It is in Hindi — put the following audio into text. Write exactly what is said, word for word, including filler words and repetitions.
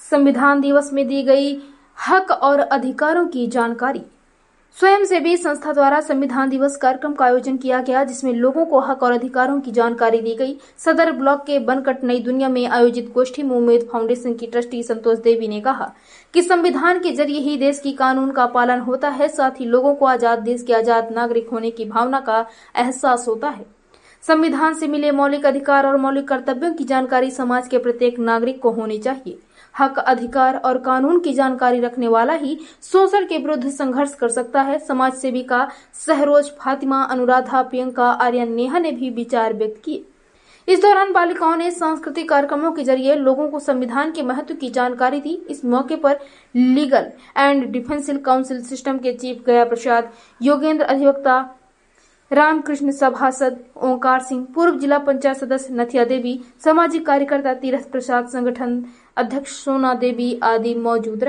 संविधान दिवस में दी गई हक और अधिकारों की जानकारी। स्वयंसेवी संस्था द्वारा संविधान दिवस कार्यक्रम का आयोजन किया गया, जिसमें लोगों को हक और अधिकारों की जानकारी दी गई। सदर ब्लॉक के बनकट नई दुनिया में आयोजित गोष्ठी में उम्मीद फाउंडेशन की ट्रस्टी संतोष देवी ने कहा कि संविधान के जरिए ही देश की कानून का पालन होता है, साथ ही लोगों को आजाद देश के आजाद नागरिक होने की भावना का एहसास होता है। संविधान से मिले मौलिक अधिकार और मौलिक कर्तव्यों की जानकारी समाज के प्रत्येक नागरिक को होनी चाहिए। हक, अधिकार और कानून की जानकारी रखने वाला ही शोषण के विरुद्ध संघर्ष कर सकता है। समाज सेविका सहरोज फातिमा, अनुराधा, प्रियंका, आर्यन, नेहा ने भी विचार व्यक्त किए। इस दौरान बालिकाओं ने सांस्कृतिक कार्यक्रमों के जरिए लोगों को संविधान के महत्व की जानकारी दी। इस मौके पर legal and defensive council system के चीफ गया प्रसाद, योगेंद्र अधिवक्ता, रामकृष्ण सभासद ओंकार सिंह, पूर्व जिला पंचायत सदस्य नथिया देवी, सामाजिक कार्यकर्ता तीरथ प्रसाद, संगठन अध्यक्ष सोना देवी आदि मौजूद रहे।